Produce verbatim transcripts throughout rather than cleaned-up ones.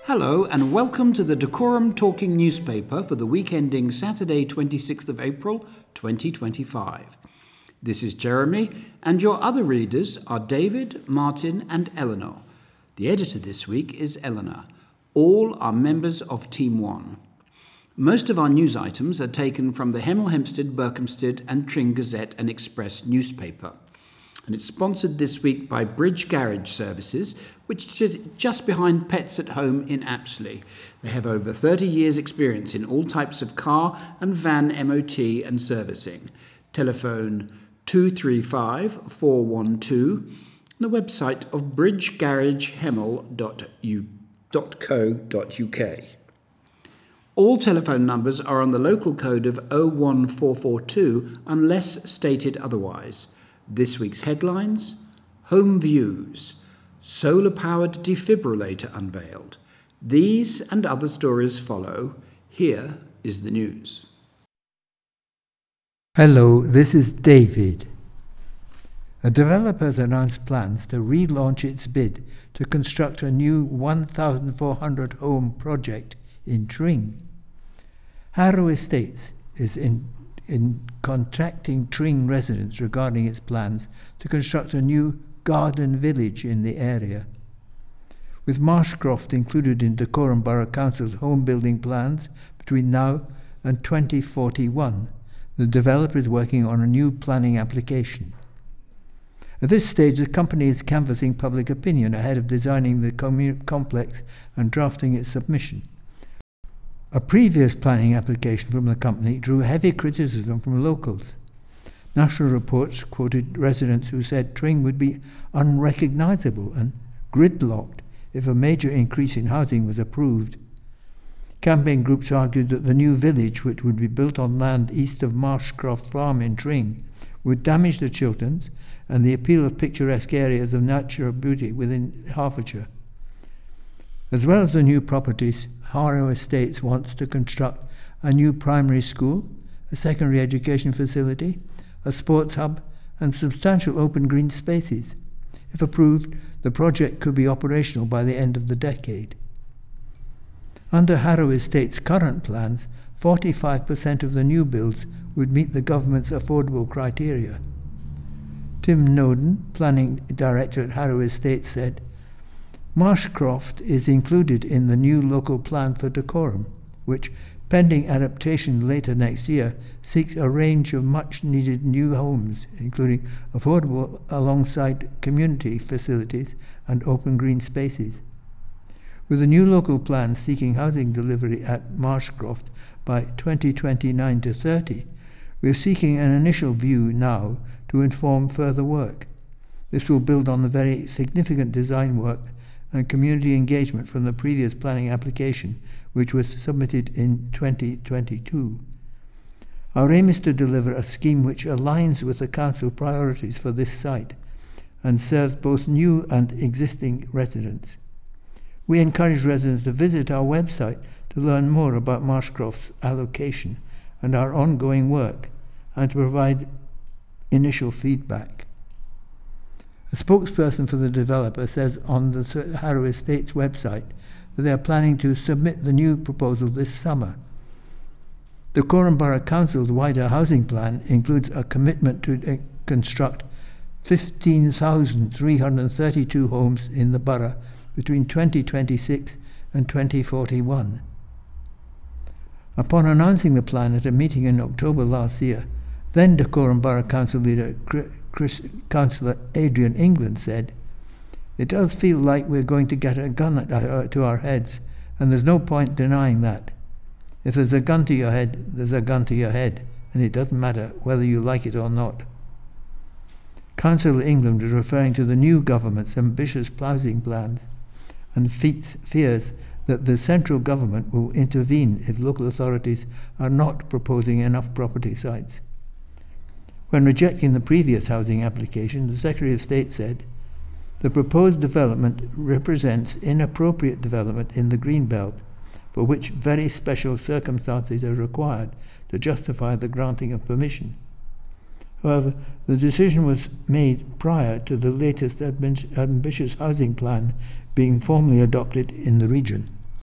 Hello and welcome to the Dacorum Talking newspaper for the week ending Saturday twenty-sixth of April twenty twenty-five. This is Jeremy and your other readers are David, Martin and Eleanor. The editor this week is Eleanor. All are members of Team One. Most of our news items are taken from the Hemel Hempstead, Berkhamsted and Tring Gazette and Express newspaper. And it's sponsored this week by Bridge Garage Services, which is just behind Pets at Home in Apsley. They have over thirty years' experience in all types of car and van M O T and servicing. Telephone two three five, four one two, and the website of bridge garage hemel dot co dot uk. All telephone numbers are on the local code of oh one four four two unless stated otherwise. This week's headlines: Home Views, solar-powered defibrillator unveiled. These and other stories follow. Here is the news. Hello, this is David. A developer has announced plans to relaunch its bid to construct a new one thousand four hundred home project in Tring. Harrow Estates is in in contacting Tring residents regarding its plans to construct a new garden village in the area. With Marshcroft included in Dacorum Borough Council's home building plans between now and twenty forty-one, the developer is working on a new planning application. At this stage, the company is canvassing public opinion ahead of designing the commu- complex and drafting its submission. A previous planning application from the company drew heavy criticism from locals. National reports quoted residents who said Tring would be unrecognisable and gridlocked if a major increase in housing was approved. Campaign groups argued that the new village, which would be built on land east of Marshcroft Farm in Tring, would damage the Chilterns and the appeal of picturesque areas of natural beauty within Hertfordshire. As well as the new properties, Harrow Estates wants to construct a new primary school, a secondary education facility, a sports hub, and substantial open green spaces. If approved, the project could be operational by the end of the decade. Under Harrow Estates' current plans, forty-five percent of the new builds would meet the government's affordable criteria. Tim Noden, planning director at Harrow Estates, said, Marshcroft is included in the new local plan for Dacorum, which, pending adaptation later next year, seeks a range of much-needed new homes, including affordable alongside community facilities and open green spaces. With the new local plan seeking housing delivery at Marshcroft by twenty twenty-nine to thirty, we are seeking an initial view now to inform further work. This will build on the very significant design work and community engagement from the previous planning application, which was submitted in twenty twenty-two. Our aim is to deliver a scheme which aligns with the council priorities for this site and serves both new and existing residents. We encourage residents to visit our website to learn more about Marshcroft's allocation and our ongoing work, and to provide initial feedback. A spokesperson for the developer says on the Harrow Estates website that they are planning to submit the new proposal this summer. The Dacorum Borough Council's wider housing plan includes a commitment to uh, construct fifteen thousand three hundred thirty-two homes in the borough between twenty twenty-six and twenty forty-one. Upon announcing the plan at a meeting in October last year, then Dacorum Borough Council leader Chris, Councillor Adrian England said, It does feel like we're going to get a gun at, uh, to our heads, and there's no point denying that. If there's a gun to your head, there's a gun to your head, and it doesn't matter whether you like it or not. Councillor England was referring to the new government's ambitious housing plans and fears that the central government will intervene if local authorities are not proposing enough property sites. When rejecting the previous housing application, the Secretary of State said, The proposed development represents inappropriate development in the Greenbelt, for which very special circumstances are required to justify the granting of permission. However, the decision was made prior to the latest ambitious housing plan being formally adopted in the region.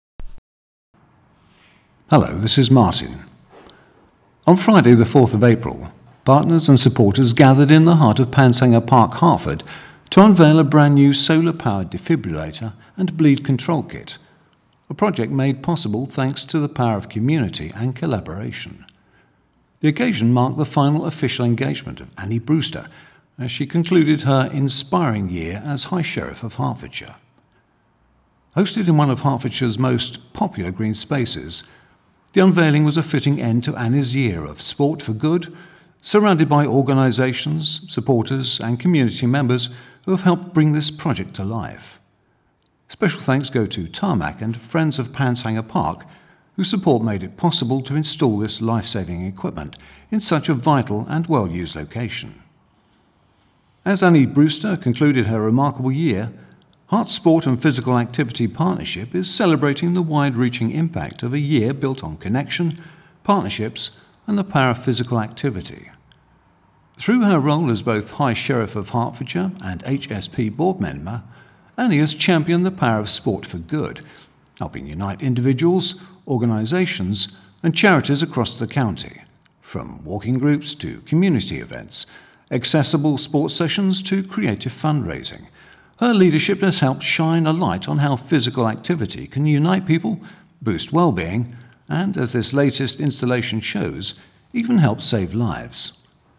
Hello, this is Martin. On Friday the fourth of April, partners and supporters gathered in the heart of Pansanger Park, Hertford, to unveil a brand new solar-powered defibrillator and bleed control kit, a project made possible thanks to the power of community and collaboration. The occasion marked the final official engagement of Annie Brewster as she concluded her inspiring year as High Sheriff of Hertfordshire. Hosted in one of Hertfordshire's most popular green spaces, the unveiling was a fitting end to Annie's year of sport for good, surrounded by organisations, supporters and community members who have helped bring this project to life. Special thanks go to Tarmac and Friends of Pansanger Park, whose support made it possible to install this life-saving equipment in such a vital and well-used location. As Annie Brewster concluded her remarkable year, Herts Sport and Physical Activity Partnership is celebrating the wide-reaching impact of a year built on connection, partnerships and the power of physical activity. Through her role as both High Sheriff of Hertfordshire and H S P board member, Annie has championed the power of sport for good, helping unite individuals, organisations and charities across the county, from walking groups to community events, accessible sports sessions to creative fundraising. Her leadership has helped shine a light on how physical activity can unite people, boost well-being, and, as this latest installation shows, even help save lives.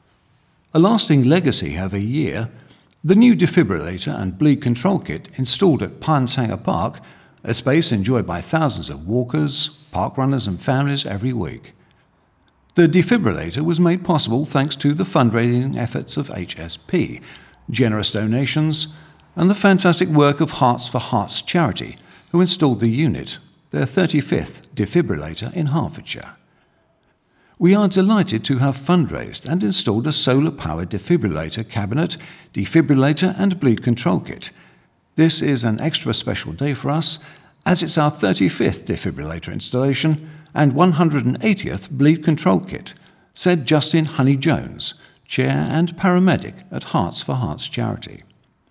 A lasting legacy of a year, the new defibrillator and bleed control kit installed at Pansanger Park, a space enjoyed by thousands of walkers, park runners and families every week. The defibrillator was made possible thanks to the fundraising efforts of H S P, generous donations, and the fantastic work of Hearts for Hearts charity, who installed the unit, their thirty-fifth defibrillator in Hertfordshire. We are delighted to have fundraised and installed a solar-powered defibrillator cabinet, defibrillator and bleed control kit. This is an extra special day for us, as it's our thirty-fifth defibrillator installation and one hundred eightieth bleed control kit, said Justin Honey-Jones, Chair and Paramedic at Hearts for Hearts charity.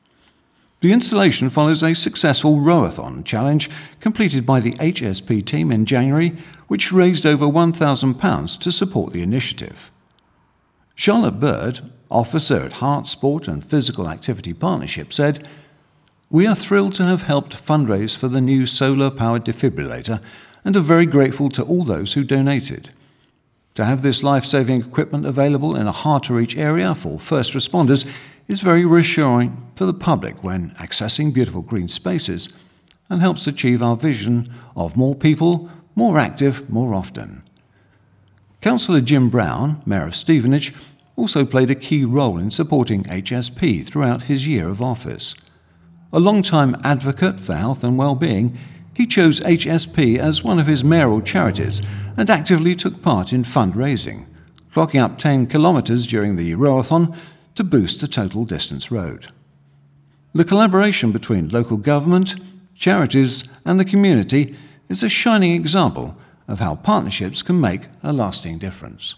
The installation follows a successful rowathon challenge completed by the H S P team in January, which raised over one thousand pounds to support the initiative. Charlotte Bird, officer at Herts Sport and Physical Activity Partnership, said, "We are thrilled to have helped fundraise for the new solar-powered defibrillator and are very grateful to all those who donated. To have this life-saving equipment available in a hard-to-reach area for first responders is very reassuring for the public when accessing beautiful green spaces and helps achieve our vision of more people, more active, more often." Councillor Jim Brown, Mayor of Stevenage, also played a key role in supporting H S P throughout his year of office. A long-time advocate for health and well-being, he chose H S P as one of his mayoral charities and actively took part in fundraising, clocking up ten kilometres during the rowathon to boost the total distance road. The collaboration between local government, charities and the community is a shining example of how partnerships can make a lasting difference.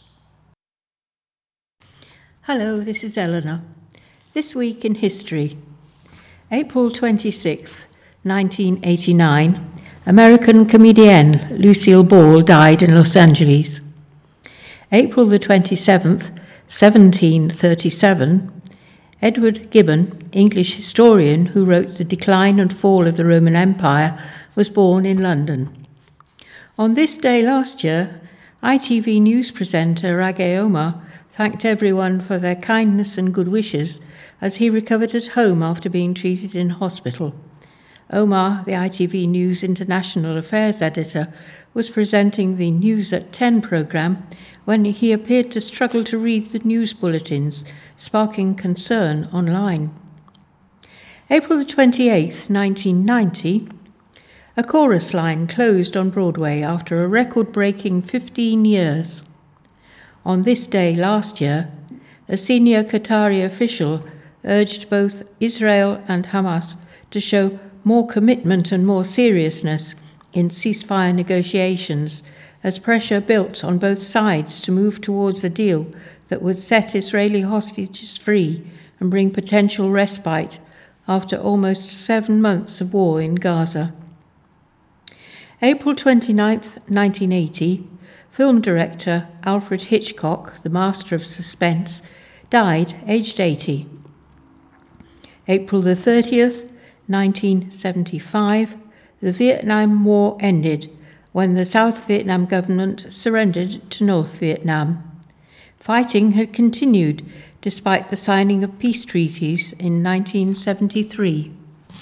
Hello, this is Eleanor. This week in history. April twenty-sixth, nineteen eighty-nine, American comedienne Lucille Ball died in Los Angeles. April the twenty-seventh, seventeen thirty-seven, Edward Gibbon, English historian who wrote The Decline and Fall of the Roman Empire, was born in London. On this day last year, I T V news presenter Rageh Omar thanked everyone for their kindness and good wishes as he recovered at home after being treated in hospital. Omar, the I T V News International Affairs editor, was presenting the News at ten programme when he appeared to struggle to read the news bulletins, sparking concern online. April the twenty-eighth, nineteen ninety, a chorus line closed on Broadway after a record-breaking fifteen years. On this day last year, a senior Qatari official urged both Israel and Hamas to show more commitment and more seriousness in ceasefire negotiations as pressure built on both sides to move towards a deal that would set Israeli hostages free and bring potential respite after almost seven months of war in Gaza. April twenty-ninth, nineteen eighty, film director Alfred Hitchcock, the master of suspense, died aged eighty. April the thirtieth, nineteen seventy-five, the Vietnam War ended when the South Vietnam government surrendered to North Vietnam. Fighting had continued despite the signing of peace treaties in nineteen seventy-three.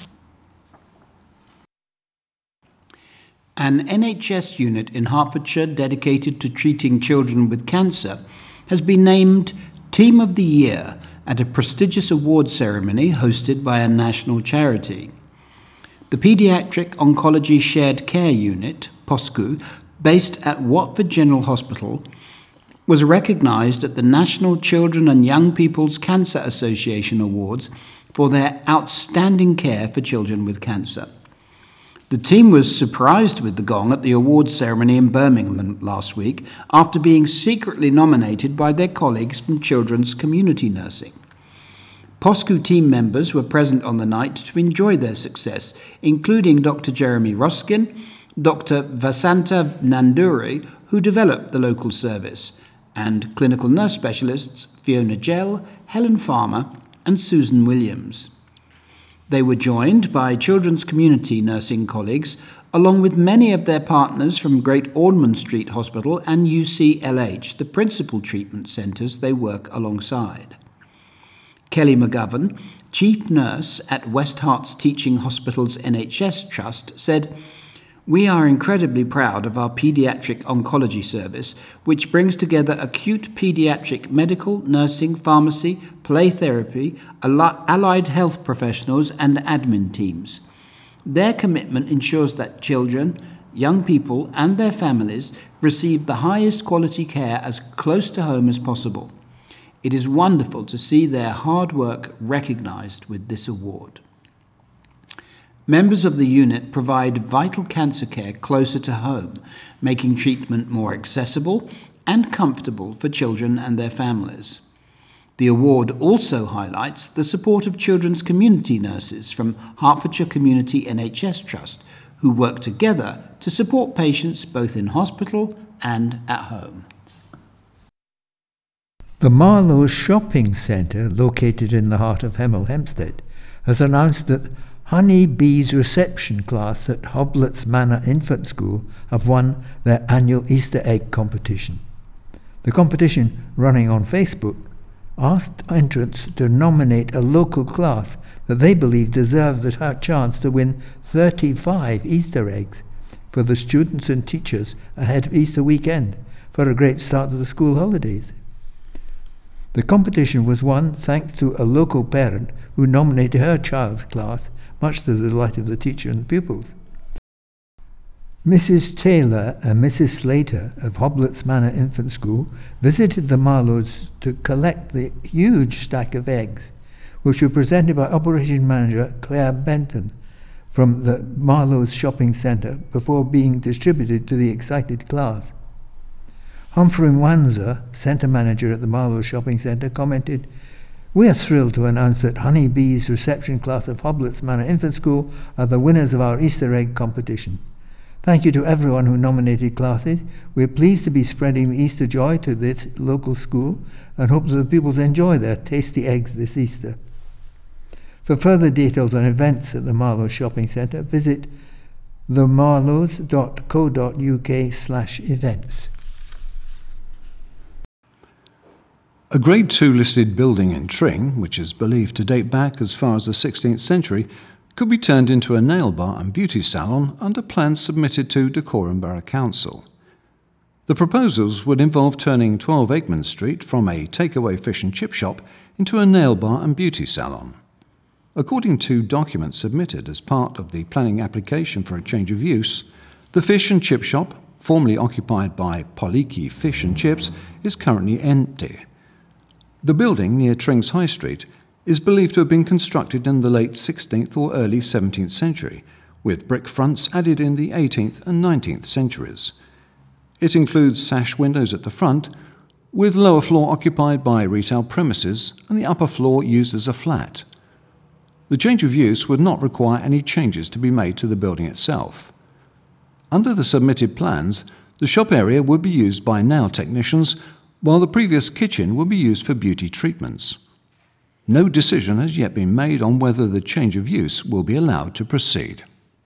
An N H S unit in Hertfordshire dedicated to treating children with cancer has been named Team of the Year at a prestigious award ceremony hosted by a national charity. The Paediatric Oncology Shared Care Unit, P O S C U, based at Watford General Hospital, was recognised at the National Children and Young People's Cancer Association Awards for their outstanding care for children with cancer. The team was surprised with the gong at the awards ceremony in Birmingham last week after being secretly nominated by their colleagues from Children's Community Nursing. P O S C U team members were present on the night to enjoy their success, including Doctor Jeremy Ruskin, Doctor Vasanta Nanduri, who developed the local service, and clinical nurse specialists Fiona Gell, Helen Farmer, and Susan Williams. They were joined by Children's Community Nursing colleagues, along with many of their partners from Great Ormond Street Hospital and U C L H, the principal treatment centres they work alongside. Kelly McGovern, Chief Nurse at West Herts Teaching Hospital's N H S Trust, said, "We are incredibly proud of our paediatric oncology service, which brings together acute paediatric medical, nursing, pharmacy, play therapy, allied health professionals and admin teams. Their commitment ensures that children, young people and their families receive the highest quality care as close to home as possible. It is wonderful to see their hard work recognised with this award." Members of the unit provide vital cancer care closer to home, making treatment more accessible and comfortable for children and their families. The award also highlights the support of children's community nurses from Hertfordshire Community N H S Trust, who work together to support patients both in hospital and at home. The Marlow Shopping Centre, located in the heart of Hemel Hempstead, has announced that Honey Bee's reception class at Hobletts Manor Infant School have won their annual Easter egg competition. The competition, running on Facebook, asked entrants to nominate a local class that they believe deserves the chance to win thirty-five Easter eggs for the students and teachers ahead of Easter weekend for a great start to the school holidays. The competition was won thanks to a local parent who nominated her child's class, much to the delight of the teacher and pupils. Missus Taylor and Missus Slater of Hobletts Manor Infant School visited the Marlows to collect the huge stack of eggs, which were presented by Operation Manager Claire Benton from the Marlows Shopping Centre before being distributed to the excited class. Humphrey Wanzer, Centre Manager at the Marlows Shopping Centre, commented, "We are thrilled to announce that Honey Bee's reception class of Hobletts Manor Infant School are the winners of our Easter egg competition. Thank you to everyone who nominated classes. We are pleased to be spreading the Easter joy to this local school and hope that the pupils enjoy their tasty eggs this Easter." For further details on events at the Marlows Shopping Centre, visit the marlows dot co dot uk slash events. A Grade two listed building in Tring, which is believed to date back as far as the sixteenth century, could be turned into a nail bar and beauty salon under plans submitted to Dacorum Borough Council. The proposals would involve turning twelve Aikman Street from a takeaway fish and chip shop into a nail bar and beauty salon. According to documents submitted as part of the planning application for a change of use, the fish and chip shop, formerly occupied by Poliki Fish and Chips, is currently empty. The building near Tring's High Street is believed to have been constructed in the late sixteenth or early seventeenth century, with brick fronts added in the eighteenth and nineteenth centuries. It includes sash windows at the front, with lower floor occupied by retail premises and the upper floor used as a flat. The change of use would not require any changes to be made to the building itself. Under the submitted plans, the shop area would be used by Now technicians, while the previous kitchen would be used for beauty treatments. No decision has yet been made on whether the change of use will be allowed to proceed.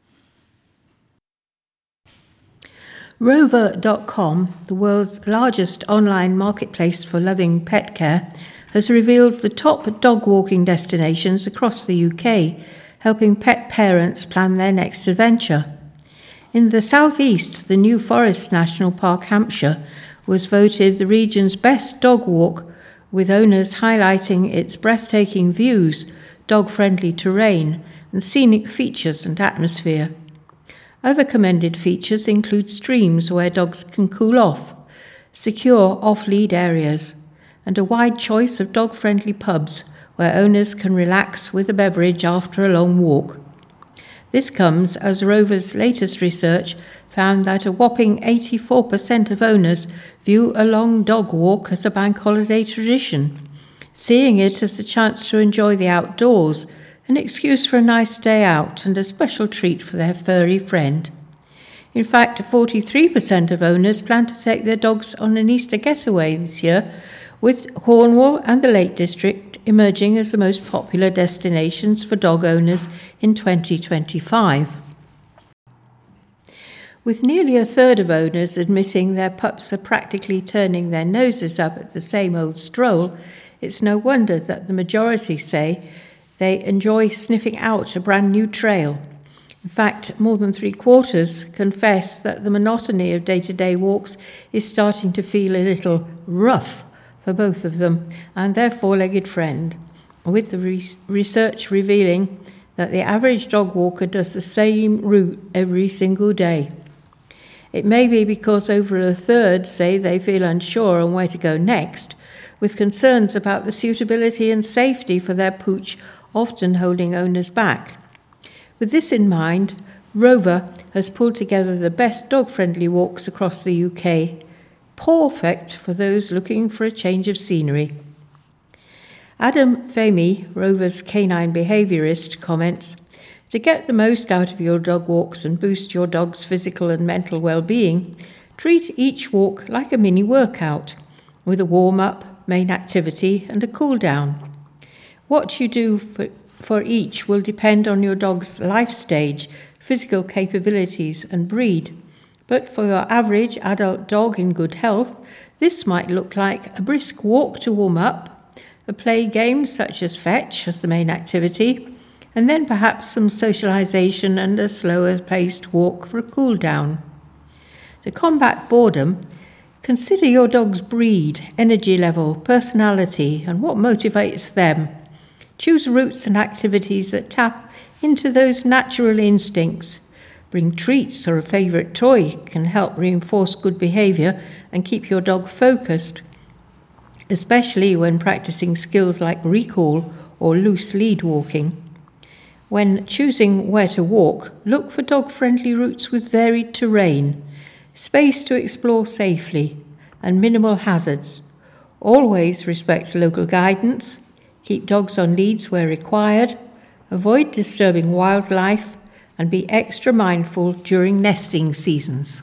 Rover dot com, the world's largest online marketplace for loving pet care, has revealed the top dog walking destinations across the U K, helping pet parents plan their next adventure. In the southeast, the New Forest National Park, Hampshire, was voted the region's best dog walk, with owners highlighting its breathtaking views, dog-friendly terrain, and scenic features and atmosphere. Other commended features include streams where dogs can cool off, secure off-lead areas, and a wide choice of dog-friendly pubs where owners can relax with a beverage after a long walk. This comes as Rover's latest research found that a whopping eighty-four percent of owners view a long dog walk as a bank holiday tradition, seeing it as a chance to enjoy the outdoors, an excuse for a nice day out and a special treat for their furry friend. In fact, forty-three percent of owners plan to take their dogs on an Easter getaway this year, with Cornwall and the Lake District emerging as the most popular destinations for dog owners in twenty twenty-five. With nearly a third of owners admitting their pups are practically turning their noses up at the same old stroll, it's no wonder that the majority say they enjoy sniffing out a brand new trail. In fact, more than three quarters confess that the monotony of day-to-day walks is starting to feel a little rough for both of them and their four-legged friend, with the re- research revealing that the average dog walker does the same route every single day. It may be because over a third say they feel unsure on where to go next, with concerns about the suitability and safety for their pooch often holding owners back. With this in mind, Rover has pulled together the best dog-friendly walks across the U K, perfect for those looking for a change of scenery. Adam Fahmy, Rover's canine behaviourist, comments, "To get the most out of your dog walks and boost your dog's physical and mental well-being, treat each walk like a mini workout, with a warm-up, main activity and a cool-down. What you do for, for each will depend on your dog's life stage, physical capabilities and breed. But for your average adult dog in good health, this might look like a brisk walk to warm up, a play game such as fetch as the main activity, and then perhaps some socialisation and a slower-paced walk for a cool-down. To combat boredom, consider your dog's breed, energy level, personality, and what motivates them. Choose routes and activities that tap into those natural instincts. Bring treats or a favourite toy can help reinforce good behaviour and keep your dog focused, especially when practising skills like recall or loose lead walking. When choosing where to walk, look for dog-friendly routes with varied terrain, space to explore safely, and minimal hazards. Always respect local guidance, keep dogs on leads where required, avoid disturbing wildlife, and be extra mindful during nesting seasons."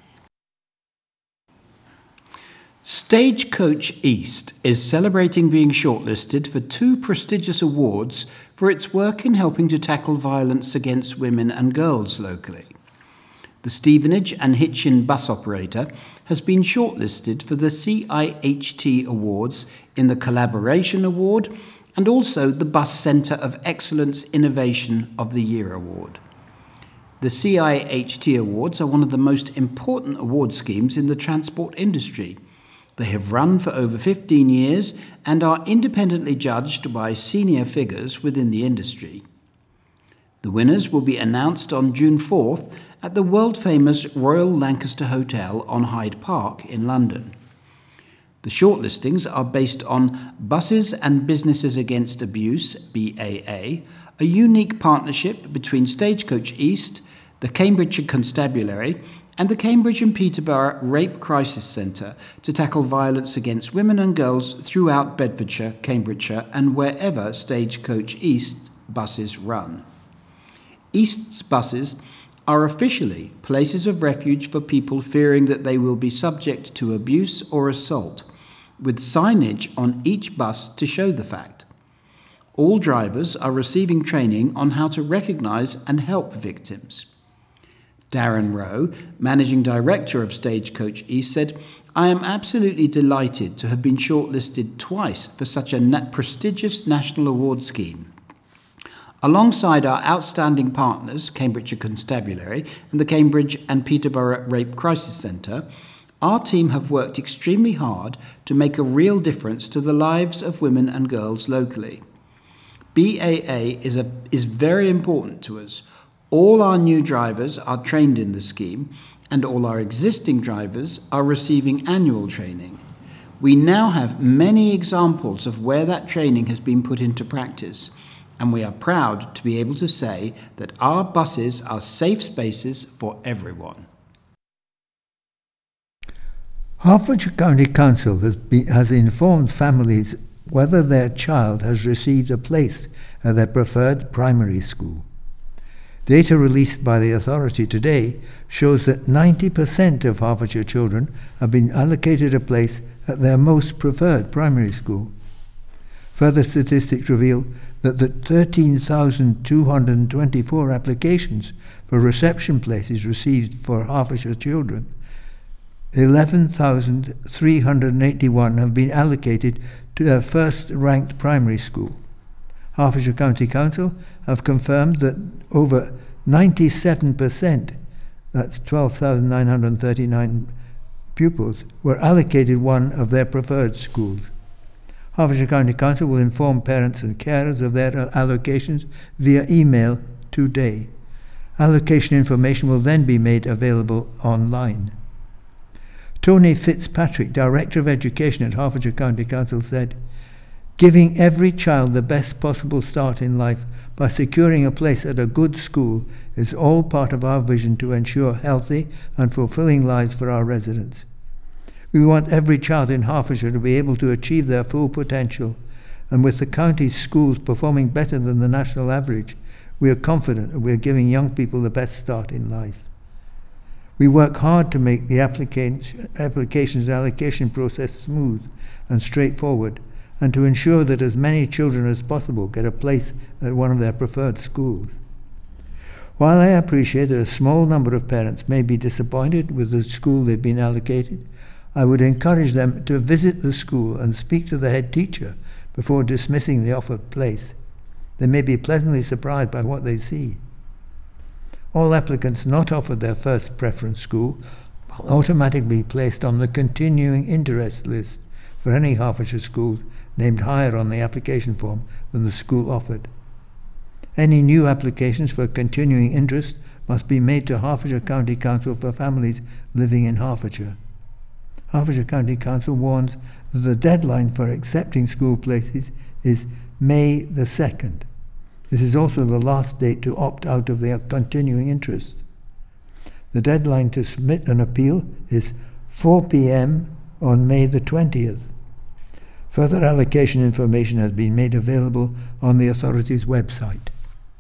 Stagecoach East is celebrating being shortlisted for two prestigious awards for its work in helping to tackle violence against women and girls locally. The Stevenage and Hitchin bus operator has been shortlisted for the C I H T Awards in the Collaboration Award and also the Bus Centre of Excellence Innovation of the Year Award. The C I H T Awards are one of the most important award schemes in the transport industry. They have run for over fifteen years and are independently judged by senior figures within the industry. The winners will be announced on June fourth at the world-famous Royal Lancaster Hotel on Hyde Park in London. The shortlistings are based on Buses and Businesses Against Abuse, B A A, a unique partnership between Stagecoach East, the Cambridgeshire Constabulary, and the Cambridge and Peterborough Rape Crisis Centre to tackle violence against women and girls throughout Bedfordshire, Cambridgeshire, and wherever Stagecoach East buses run. East's buses are officially places of refuge for people fearing that they will be subject to abuse or assault, with signage on each bus to show the fact. All drivers are receiving training on how to recognise and help victims. Darren Rowe, Managing Director of Stagecoach East, said, "I am absolutely delighted to have been shortlisted twice for such a na- prestigious national award scheme. Alongside our outstanding partners, Cambridgeshire Constabulary and the Cambridge and Peterborough Rape Crisis Centre, our team have worked extremely hard to make a real difference to the lives of women and girls locally. B A A is, a, is very important to us. All our new drivers are trained in the scheme, and all our existing drivers are receiving annual training. We now have many examples of where that training has been put into practice, and we are proud to be able to say that our buses are safe spaces for everyone." Hertfordshire County Council has, be, has informed families whether their child has received a place at their preferred primary school. Data released by the authority today shows that ninety percent of Hertfordshire children have been allocated a place at their most preferred primary school. Further statistics reveal that the thirteen thousand two hundred twenty-four applications for reception places received for Hertfordshire children, eleven thousand three hundred eighty-one have been allocated to their first-ranked primary school. Hertfordshire County Council have confirmed that over ninety-seven percent, that's twelve thousand nine hundred thirty-nine pupils, were allocated one of their preferred schools. Hertfordshire County Council will inform parents and carers of their allocations via email today. Allocation information will then be made available online. Tony Fitzpatrick, Director of Education at Hertfordshire County Council, said, "Giving every child the best possible start in life by securing a place at a good school is all part of our vision to ensure healthy and fulfilling lives for our residents. We want every child in Hertfordshire to be able to achieve their full potential, and with the county's schools performing better than the national average, we are confident that we are giving young people the best start in life. We work hard to make the application, applications and allocation process smooth and straightforward, and to ensure that as many children as possible get a place at one of their preferred schools. While I appreciate that a small number of parents may be disappointed with the school they've been allocated, I would encourage them to visit the school and speak to the head teacher before dismissing the offered place. They may be pleasantly surprised by what they see. All applicants not offered their first preference school will automatically be placed on the continuing interest list for any Hertfordshire schools named higher on the application form than the school offered. Any new applications for continuing interest must be made to Hertfordshire County Council for families living in Hertfordshire. Hertfordshire County Council warns that the deadline for accepting school places is May the second. This is also the last date to opt out of the continuing interest. The deadline to submit an appeal is four p.m. on May the twentieth. Further allocation information has been made available on the authority's website.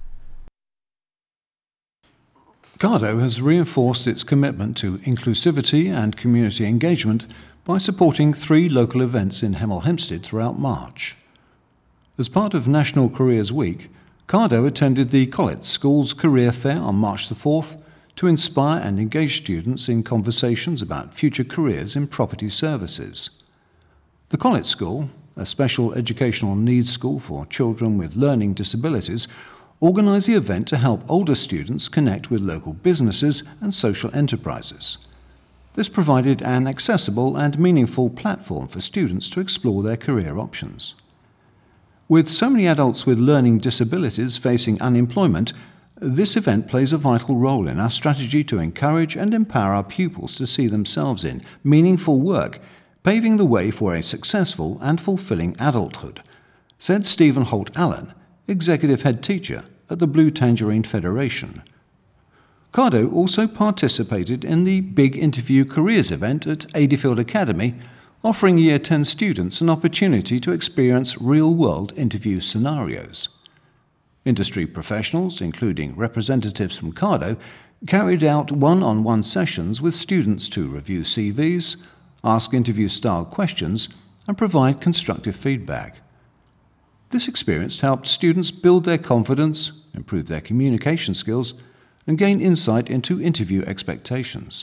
Cardo has reinforced its commitment to inclusivity and community engagement by supporting three local events in Hemel Hempstead throughout March. As part of National Careers Week, Cardo attended the Collett School's Career Fair on March the fourth to inspire and engage students in conversations about future careers in property services. The Collett School, a special educational needs school for children with learning disabilities, organised the event to help older students connect with local businesses and social enterprises. This provided an accessible and meaningful platform for students to explore their career options. With so many adults with learning disabilities facing unemployment, this event plays a vital role in our strategy to encourage and empower our pupils to see themselves in meaningful work, paving the way for a successful and fulfilling adulthood, said Stephen Holt-Allen, Executive Head Teacher at the Blue Tangerine Federation. Cardo also participated in the Big Interview Careers event at Adeyfield Academy, offering Year ten students an opportunity to experience real-world interview scenarios. Industry professionals, including representatives from Cardo, carried out one-on-one sessions with students to review C Vs, ask interview-style questions, and provide constructive feedback. This experience helped students build their confidence, improve their communication skills, and gain insight into interview expectations.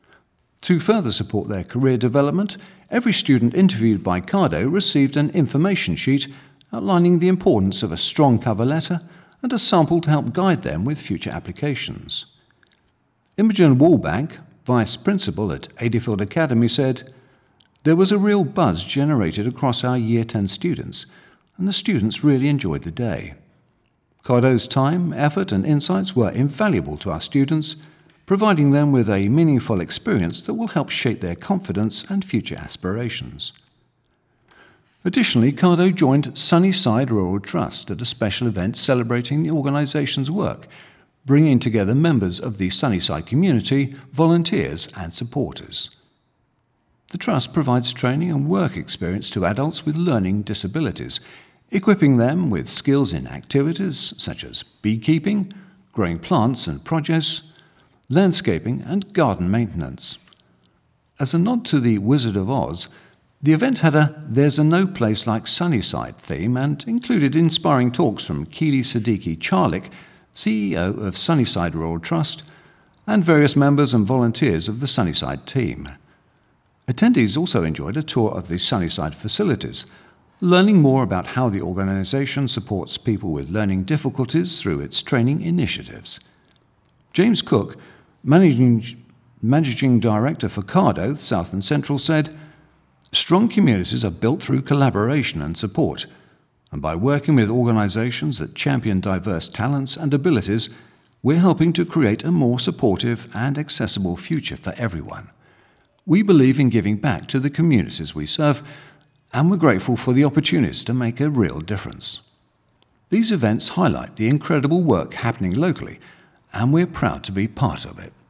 To further support their career development, every student interviewed by Cardo received an information sheet outlining the importance of a strong cover letter and a sample to help guide them with future applications. Imogen Wallbank, Vice Principal at Adeyfield Academy, said, "There was a real buzz generated across our Year ten students, and the students really enjoyed the day. Cardo's time, effort and insights were invaluable to our students, providing them with a meaningful experience that will help shape their confidence and future aspirations." Additionally, Cardo joined Sunnyside Rural Trust at a special event celebrating the organisation's work, bringing together members of the Sunnyside community, volunteers and supporters. The Trust provides training and work experience to adults with learning disabilities, equipping them with skills in activities such as beekeeping, growing plants and produce, landscaping and garden maintenance. As a nod to the Wizard of Oz, the event had a "There's a No Place Like Sunnyside" theme and included inspiring talks from Keely Siddiqui Charlick, C E O of Sunnyside Rural Trust, and various members and volunteers of the Sunnyside team. Attendees also enjoyed a tour of the Sunnyside facilities, learning more about how the organisation supports people with learning difficulties through its training initiatives. James Cook, Managing, Managing Director for Cardo, South and Central, said, "Strong communities are built through collaboration and support, and by working with organisations that champion diverse talents and abilities, we're helping to create a more supportive and accessible future for everyone. We believe in giving back to the communities we serve, and we're grateful for the opportunities to make a real difference." These events highlight the incredible work happening locally, and we're proud to be part of it.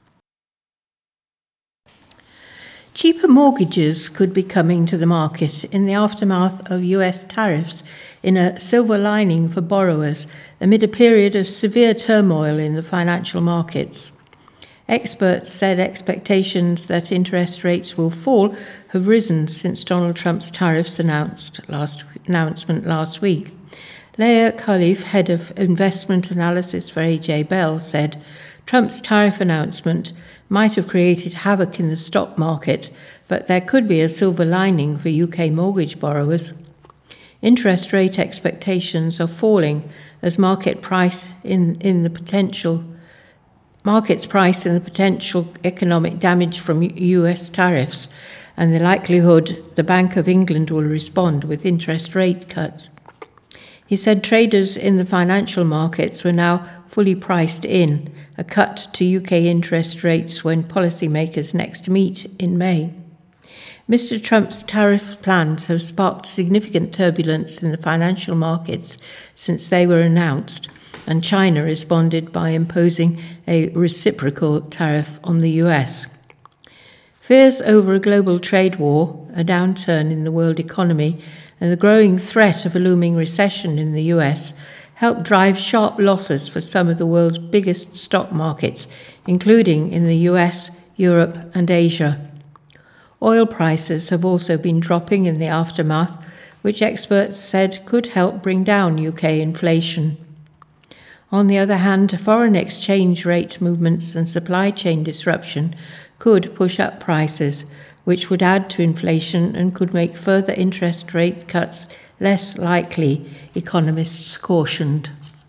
Cheaper mortgages could be coming to the market in the aftermath of U S tariffs, in a silver lining for borrowers amid a period of severe turmoil in the financial markets. Experts said expectations that interest rates will fall have risen since Donald Trump's tariffs announced last, announcement last week. Leah Khalif, head of investment analysis for A J Bell, said Trump's tariff announcement might have created havoc in the stock market, but there could be a silver lining for U K mortgage borrowers. Interest rate expectations are falling as market price in, in the potential markets price in the potential economic damage from U S tariffs and the likelihood the Bank of England will respond with interest rate cuts. He said traders in the financial markets were now fully priced in a cut to U K interest rates when policymakers next meet in May. Mister Trump's tariff plans have sparked significant turbulence in the financial markets since they were announced, and China responded by imposing a reciprocal tariff on the U S. Fears over a global trade war, a downturn in the world economy, and the growing threat of a looming recession in the U S helped drive sharp losses for some of the world's biggest stock markets, including in the U S, Europe, and Asia. Oil prices have also been dropping in the aftermath, which experts said could help bring down U K inflation. On the other hand, foreign exchange rate movements and supply chain disruption could push up prices, which would add to inflation and could make further interest rate cuts less likely, economists cautioned.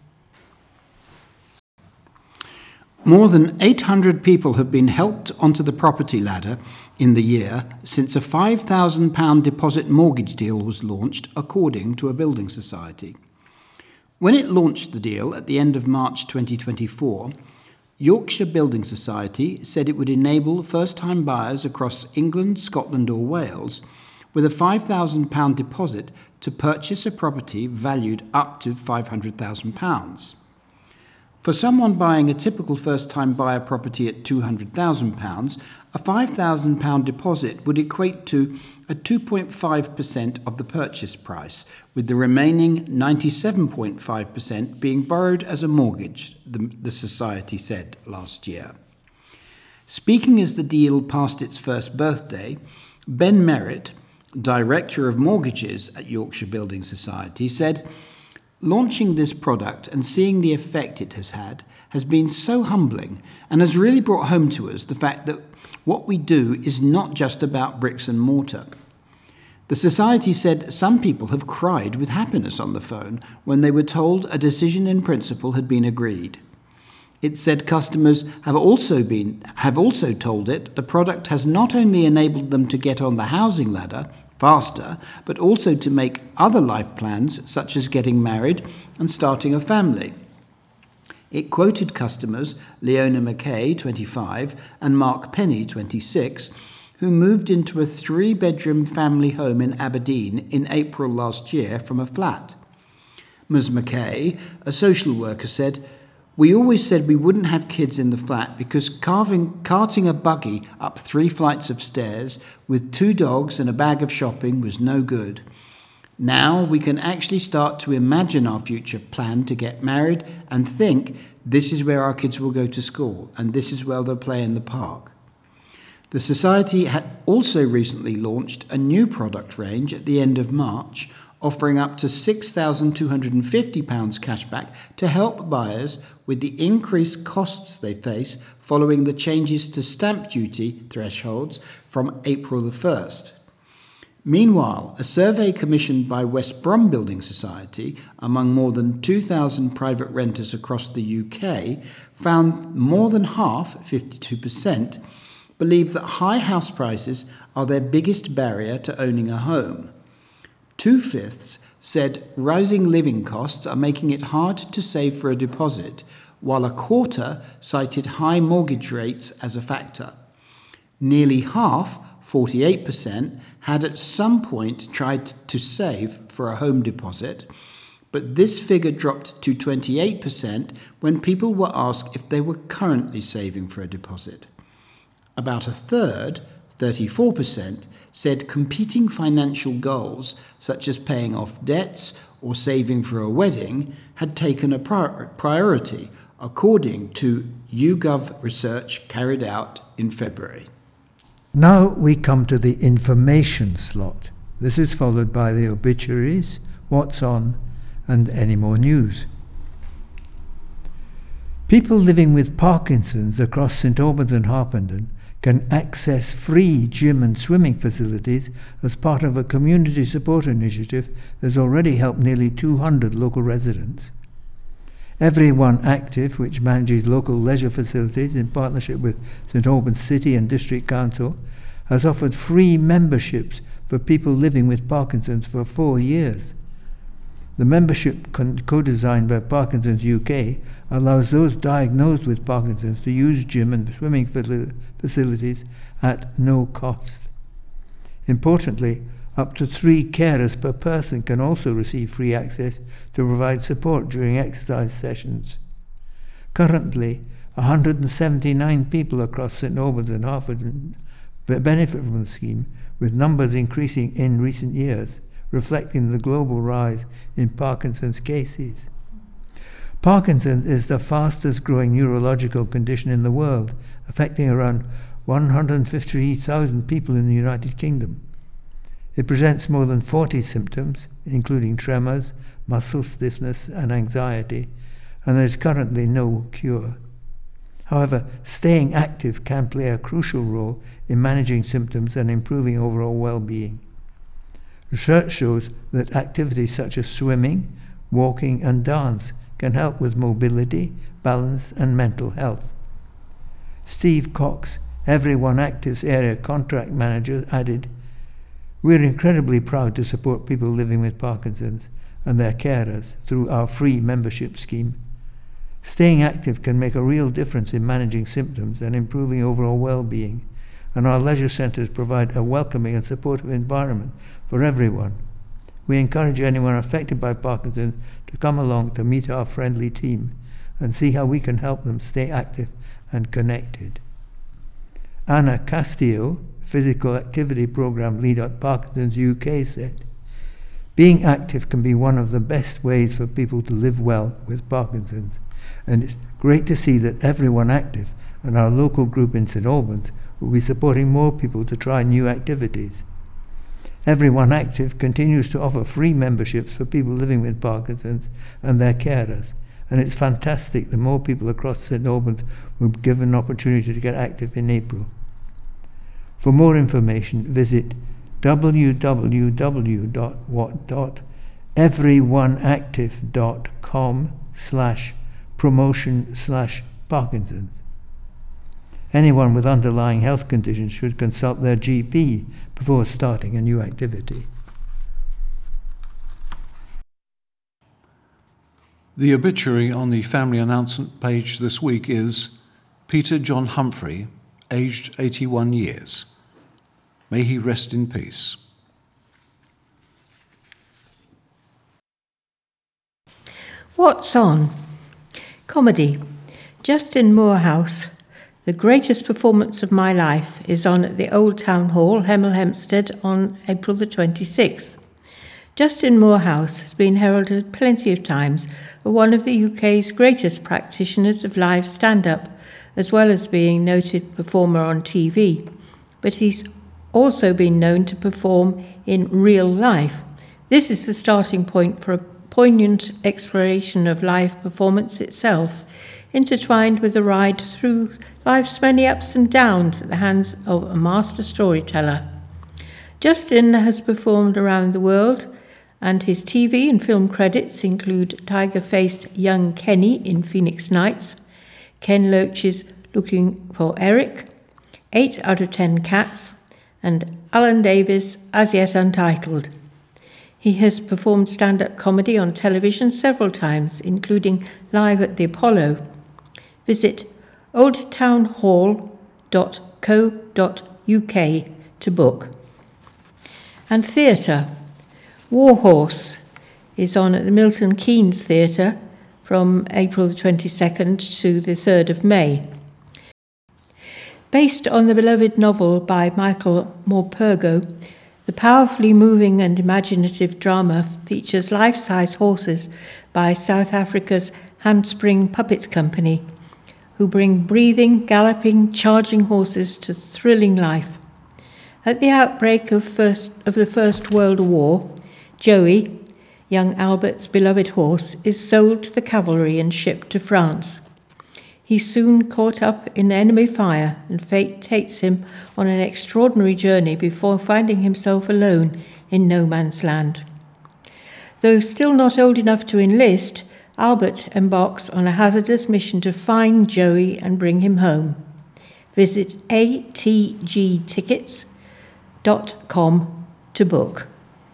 More than eight hundred people have been helped onto the property ladder in the year since a five thousand pounds deposit mortgage deal was launched, according to a building society. When it launched the deal at the end of March twenty twenty-four, Yorkshire Building Society said it would enable first-time buyers across England, Scotland or Wales with a five thousand pounds deposit to purchase a property valued up to five hundred thousand pounds. For someone buying a typical first-time buyer property at two hundred thousand pounds, a five thousand pounds deposit would equate to a two point five percent of the purchase price, with the remaining ninety-seven point five percent being borrowed as a mortgage, the, the Society said last year. Speaking as the deal passed its first birthday, Ben Merritt, Director of Mortgages at Yorkshire Building Society, said, "Launching this product and seeing the effect it has had has been so humbling and has really brought home to us the fact that what we do is not just about bricks and mortar." The Society said some people have cried with happiness on the phone when they were told a decision in principle had been agreed. It said customers have also been have also told it the product has not only enabled them to get on the housing ladder faster, but also to make other life plans, such as getting married and starting a family. It quoted customers Leona McKay, twenty-five, and Mark Penny, twenty-six, who moved into a three-bedroom family home in Aberdeen in April last year from a flat. Miz McKay, a social worker, said, "We always said we wouldn't have kids in the flat because carving, carting a buggy up three flights of stairs with two dogs and a bag of shopping was no good. Now we can actually start to imagine our future plan to get married and think this is where our kids will go to school and this is where they'll play in the park." The Society had also recently launched a new product range at the end of March, offering up to six thousand two hundred fifty pounds cashback to help buyers with the increased costs they face following the changes to stamp duty thresholds from April the first. Meanwhile, a survey commissioned by West Brom Building Society among more than two thousand private renters across the U K found more than half, fifty-two percent, believe that high house prices are their biggest barrier to owning a home. Two-fifths said rising living costs are making it hard to save for a deposit, while a quarter cited high mortgage rates as a factor. Nearly half, forty-eight percent, had at some point tried to save for a home deposit, but this figure dropped to twenty-eight percent when people were asked if they were currently saving for a deposit. About a third, thirty-four percent, said competing financial goals, such as paying off debts or saving for a wedding, had taken a priority, according to YouGov research carried out in February. Now we come to the information slot. This is followed by the obituaries, what's on, and any more news. People living with Parkinson's across St Albans and Harpenden can access free gym and swimming facilities as part of a community support initiative that has already helped nearly two hundred local residents. Everyone Active, which manages local leisure facilities in partnership with St Albans City and District Council, has offered free memberships for people living with Parkinson's for four years. The membership co-designed by Parkinson's U K allows those diagnosed with Parkinson's to use gym and swimming facilities at no cost. Importantly, up to three carers per person can also receive free access to provide support during exercise sessions. Currently, one hundred seventy-nine people across St Albans and Harpenden benefit from the scheme, with numbers increasing in recent years, reflecting the global rise in Parkinson's cases. Parkinson's is the fastest growing neurological condition in the world, affecting around one hundred fifty thousand people in the United Kingdom. It presents more than forty symptoms, including tremors, muscle stiffness, and anxiety, and there is currently no cure. However, staying active can play a crucial role in managing symptoms and improving overall well-being. Research shows that activities such as swimming, walking, and dance can help with mobility, balance, and mental health. Steve Cox, Everyone Active's area contract manager, added, "We're incredibly proud to support people living with Parkinson's and their carers through our free membership scheme. Staying active can make a real difference in managing symptoms and improving overall well-being, and our leisure centres provide a welcoming and supportive environment for everyone. We encourage anyone affected by Parkinson's to come along to meet our friendly team, and see how we can help them stay active and connected. Anna Castillo, Physical Activity Programme lead at Parkinson's U K, said, "Being active can be one of the best ways for people to live well with Parkinson's, and it's great to see that Everyone Active and our local group in St Albans will be supporting more people to try new activities. Everyone Active continues to offer free memberships for people living with Parkinson's and their carers, and it's fantastic that more people across St Albans will be given an opportunity to get active in April. For more information, visit w w w dot what dot everyoneactive dot com slash promotion slash Parkinson's. Anyone with underlying health conditions should consult their G P before starting a new activity." The obituary on the family announcement page this week is Peter John Humphrey, aged eighty-one years. May he rest in peace. What's on? Comedy. Justin Moorhouse. The greatest performance of my life is on at the Old Town Hall, Hemel Hempstead, on April the twenty-sixth. Justin Moorhouse has been heralded plenty of times as one of the U K's greatest practitioners of live stand-up, as well as being a noted performer on T V. But he's also been known to perform in real life. This is the starting point for a poignant exploration of live performance itself, intertwined with a ride through life's many ups and downs at the hands of a master storyteller. Justin has performed around the world, and his T V and film credits include tiger-faced young Kenny in Phoenix Nights, Ken Loach's Looking for Eric, eight out of ten Cats, and Alan Davis' As Yet Untitled. He has performed stand-up comedy on television several times, including live at the Apollo. Visit old town hall dot co dot u k to book. And theatre. Warhorse is on at the Milton Keynes Theatre from April the twenty-second to the third of May. Based on the beloved novel by Michael Morpurgo, the powerfully moving and imaginative drama features life-size horses by South Africa's Handspring Puppet Company, who bring breathing, galloping, charging horses to thrilling life. At the outbreak of, first, of the First World War, Joey, young Albert's beloved horse, is sold to the cavalry and shipped to France. He's soon caught up in enemy fire, and fate takes him on an extraordinary journey before finding himself alone in no man's land. Though still not old enough to enlist, Albert embarks on a hazardous mission to find Joey and bring him home. Visit a t g tickets dot com to book.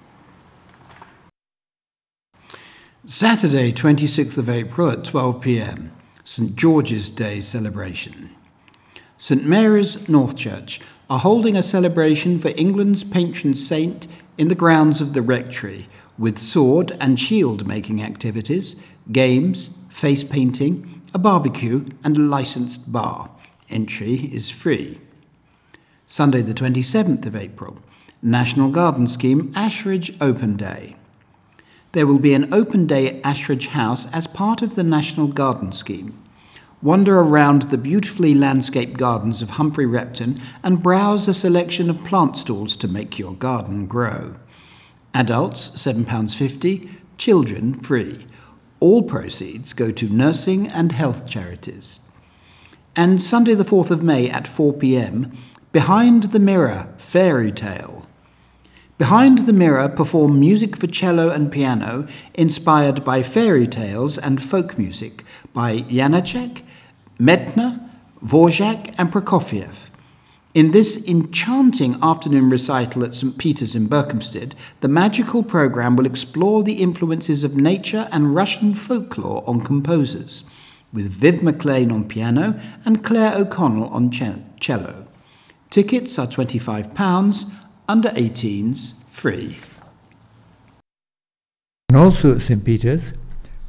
Saturday, twenty-sixth of April at twelve p m, St George's Day celebration. St Mary's Northchurch are holding a celebration for England's patron saint in the grounds of the rectory, with sword and shield making activities, games, face painting, a barbecue and a licensed bar. Entry is free. Sunday the twenty-seventh of April, National Garden Scheme Ashridge Open Day. There will be an open day at Ashridge House as part of the National Garden Scheme. Wander around the beautifully landscaped gardens of Humphrey Repton and browse a selection of plant stalls to make your garden grow. Adults seven pounds fifty, children free. All proceeds go to nursing and health charities. And Sunday the fourth of May at four p m, Behind the Mirror Fairy Tale. Behind the Mirror perform music for cello and piano inspired by fairy tales and folk music by Janacek, Metner, Dvorak and Prokofiev. In this enchanting afternoon recital at St Peter's in Berkhamsted, the magical programme will explore the influences of nature and Russian folklore on composers, with Viv McLean on piano and Claire O'Connell on cello. Tickets are twenty-five pounds, under eighteens free. And also at St Peter's,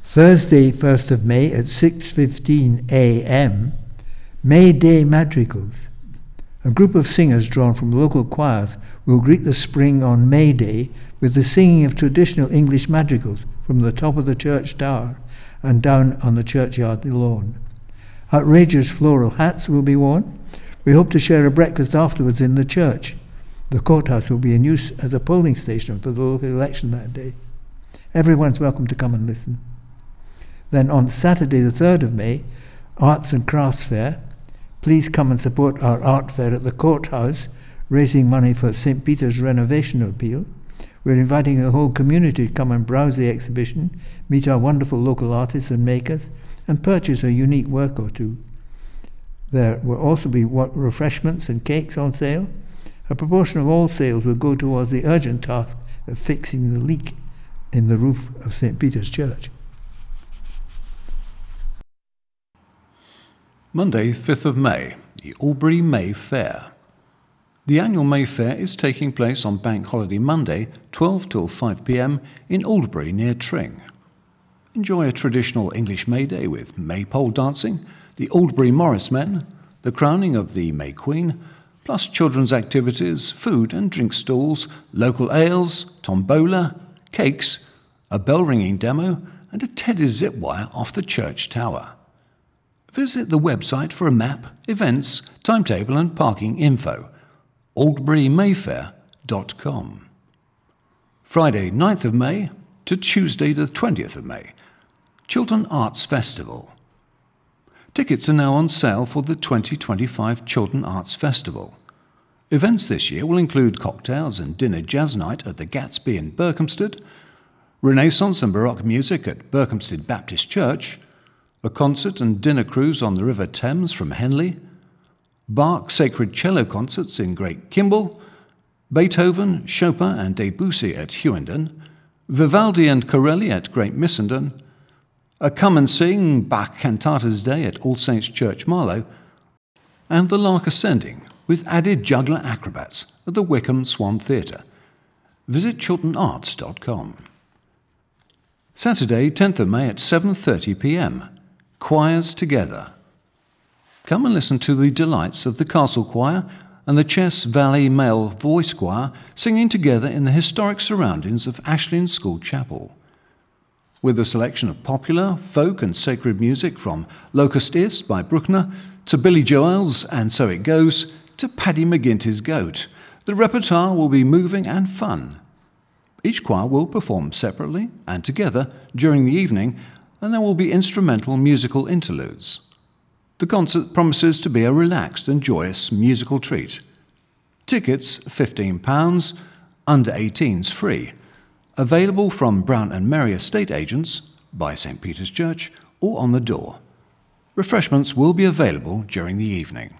Thursday, first of May at six fifteen a m, May Day Madrigals. A group of singers drawn from local choirs will greet the spring on May Day with the singing of traditional English madrigals from the top of the church tower and down on the churchyard lawn. Outrageous floral hats will be worn. We hope to share a breakfast afterwards in the church. The courthouse will be in use as a polling station for the local election that day. Everyone's welcome to come and listen. Then on Saturday the third of May, Arts and Crafts Fair. Please come and support our art fair at the courthouse, raising money for Saint Peter's renovation appeal. We're inviting the whole community to come and browse the exhibition, meet our wonderful local artists and makers, and purchase a unique work or two. There will also be refreshments and cakes on sale. A proportion of all sales will go towards the urgent task of fixing the leak in the roof of Saint Peter's Church. Monday, fifth of May, the Albury May Fair. The annual May Fair is taking place on Bank Holiday Monday, twelve till five p m in Albury near Tring. Enjoy a traditional English May Day with maypole dancing, the Albury Morris Men, the crowning of the May Queen, plus children's activities, food and drink stalls, local ales, tombola, cakes, a bell-ringing demo, and a teddy zip wire off the church tower. Visit the website for a map, events, timetable and parking info. albury mayfair dot com. Friday, ninth of May to Tuesday the twentieth of May, Chiltern Arts Festival. Tickets are now on sale for the twenty twenty-five Chiltern Arts Festival. Events this year will include cocktails and dinner jazz night at the Gatsby in Berkhamsted, Renaissance and Baroque music at Berkhamsted Baptist Church, a concert and dinner cruise on the River Thames from Henley, Bach Sacred Cello concerts in Great Kimble, Beethoven, Chopin and Debussy at Hughenden, Vivaldi and Corelli at Great Missenden, a Come and Sing Bach Cantatas Day at All Saints Church Marlow, and the Lark Ascending with added juggler acrobats at the Wickham Swan Theatre. Visit chiltern arts dot com. Saturday, tenth of May at seven thirty p m, Choirs Together. Come and listen to the delights of the Castle Choir and the Chess Valley Male Voice Choir singing together in the historic surroundings of Ashlyne School Chapel. With a selection of popular, folk and sacred music from Locust East by Bruckner to Billy Joel's And So It Goes to Paddy McGinty's Goat, the repertoire will be moving and fun. Each choir will perform separately and together during the evening, and there will be instrumental musical interludes. The concert promises to be a relaxed and joyous musical treat. Tickets fifteen pounds, under eighteens free. Available from Brown and Merry estate agents, by Saint Peter's Church, or on the door. Refreshments will be available during the evening.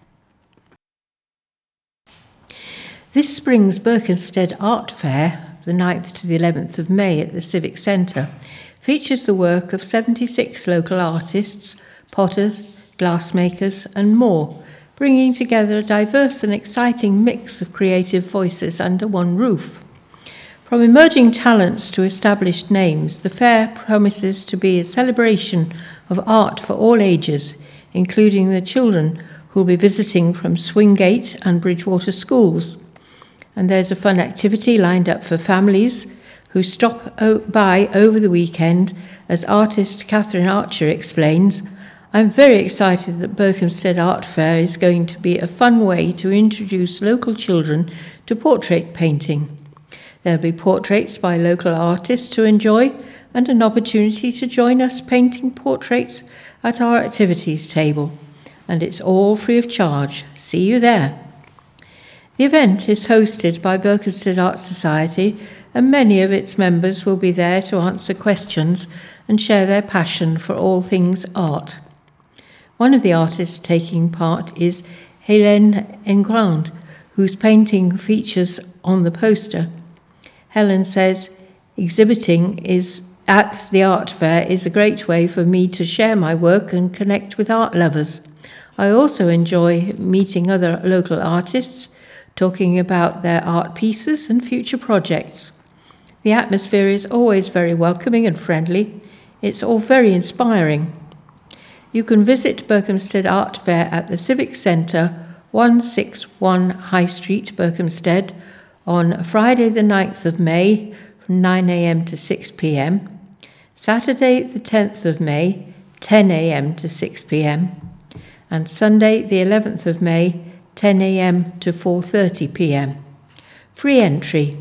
This spring's Berkhamsted Art Fair, the ninth to the eleventh of May at the Civic Centre, features the work of seventy-six local artists, potters, glassmakers and more, bringing together a diverse and exciting mix of creative voices under one roof. From emerging talents to established names, the fair promises to be a celebration of art for all ages, including the children who will be visiting from Swingate and Bridgewater schools. And there's a fun activity lined up for families who stop by over the weekend. As artist Catherine Archer explains, I'm very excited that Berkhamsted Art Fair is going to be a fun way to introduce local children to portrait painting. There'll be portraits by local artists to enjoy and an opportunity to join us painting portraits at our activities table. And it's all free of charge. See you there. The event is hosted by Berkhamsted Art Society, and many of its members will be there to answer questions and share their passion for all things art. One of the artists taking part is Hélène Engrand, whose painting features on the poster. Helen says, exhibiting is at the art fair is a great way for me to share my work and connect with art lovers. I also enjoy meeting other local artists, talking about their art pieces and future projects. The atmosphere is always very welcoming and friendly. It's all very inspiring. You can visit Berkhamsted Art Fair at the Civic Centre, one sixty-one High Street, Berkhamsted, on Friday the ninth of May from nine a m to six p m, Saturday the tenth of May, ten a m to six p m, and Sunday the eleventh of May, ten a m to four thirty p m. Free entry.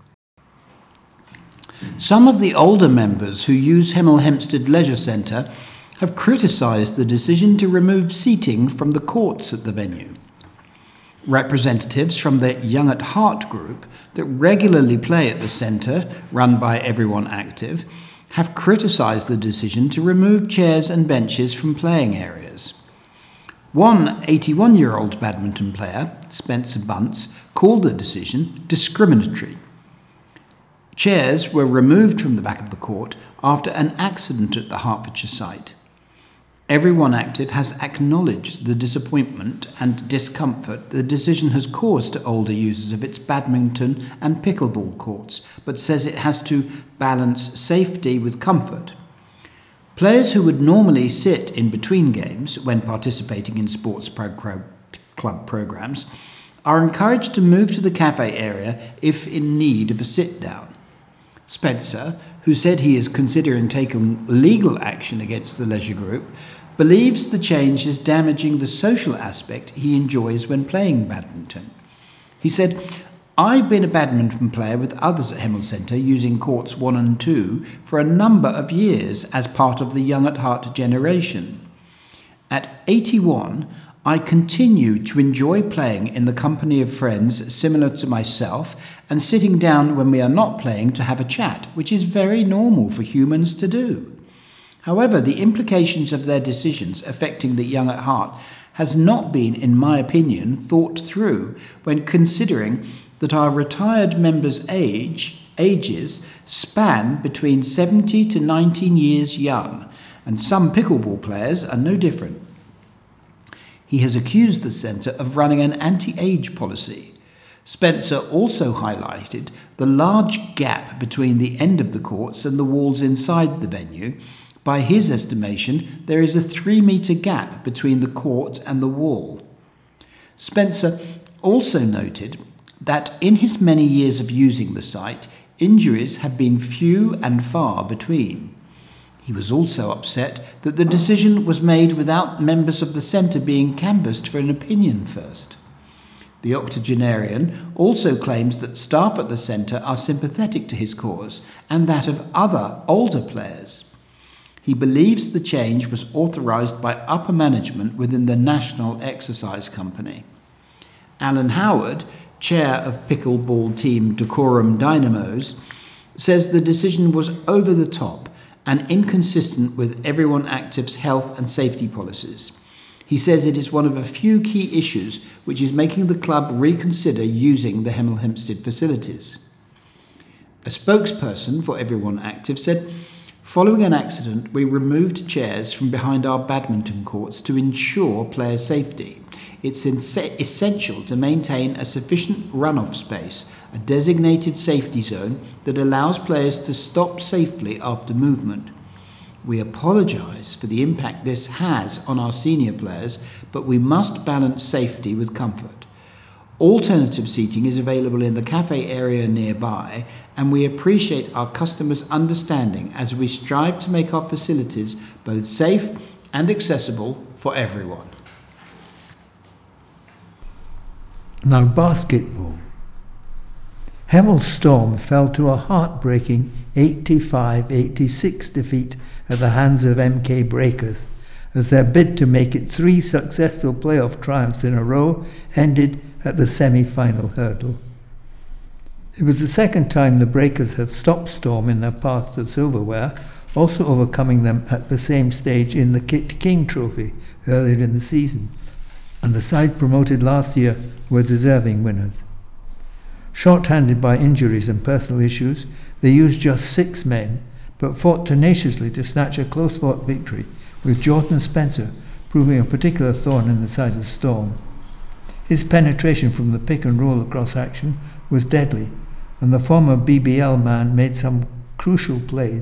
Some of the older members who use Hemel Hempstead Leisure Centre have criticised the decision to remove seating from the courts at the venue. Representatives from the Young at Heart group that regularly play at the centre, run by Everyone Active, have criticised the decision to remove chairs and benches from playing areas. One eighty-one-year-old badminton player, Spencer Bunce, called the decision discriminatory. Chairs were removed from the back of the court after an accident at the Hertfordshire site. Everyone Active has acknowledged the disappointment and discomfort the decision has caused to older users of its badminton and pickleball courts, but says it has to balance safety with comfort. Players who would normally sit in between games when participating in sports pro- club programmes are encouraged to move to the cafe area if in need of a sit-down. Spencer, who said he is considering taking legal action against the leisure group, believes the change is damaging the social aspect he enjoys when playing badminton. He said, "I've been a badminton player with others at Hemel Centre using courts one and two for a number of years as part of the Young at Heart generation. At eighty-one, I continue to enjoy playing in the company of friends similar to myself and sitting down when we are not playing to have a chat, which is very normal for humans to do. However, the implications of their decisions affecting the Young at Heart has not been, in my opinion, thought through when considering that our retired members' age, ages span between seventy to nineteen years young, and some pickleball players are no different." He has accused the centre of running an anti-age policy. Spencer also highlighted the large gap between the end of the courts and the walls inside the venue. By his estimation, there is a three-metre gap between the court and the wall. Spencer also noted that in his many years of using the site, injuries have been few and far between. He was also upset that the decision was made without members of the centre being canvassed for an opinion first. The octogenarian also claims that staff at the centre are sympathetic to his cause and that of other older players. He believes the change was authorised by upper management within the National Exercise Company. Alan Howard, chair of pickleball team Decorum Dynamos, says the decision was over the top and inconsistent with Everyone Active's health and safety policies. He says it is one of a few key issues which is making the club reconsider using the Hemel Hempstead facilities. A spokesperson for Everyone Active said, "Following an accident, we removed chairs from behind our badminton courts to ensure player safety. It's essential to maintain a sufficient runoff space, a designated safety zone that allows players to stop safely after movement. We apologise for the impact this has on our senior players, but we must balance safety with comfort. Alternative seating is available in the cafe area nearby, and we appreciate our customers' understanding as we strive to make our facilities both safe and accessible for everyone." Now basketball. Hemel Storm fell to a heartbreaking eighty-five eighty-six defeat at the hands of M K Breakers, as their bid to make it three successful playoff triumphs in a row ended at the semi-final hurdle. It was the second time the Breakers had stopped Storm in their path to silverware, also overcoming them at the same stage in the Kit King Trophy earlier in the season, and the side promoted last year were deserving winners. Short-handed by injuries and personal issues, they used just six men, but fought tenaciously to snatch a close-fought victory, with Jordan Spencer proving a particular thorn in the side of Storm. His penetration from the pick and roll across action was deadly, and the former B B L man made some crucial plays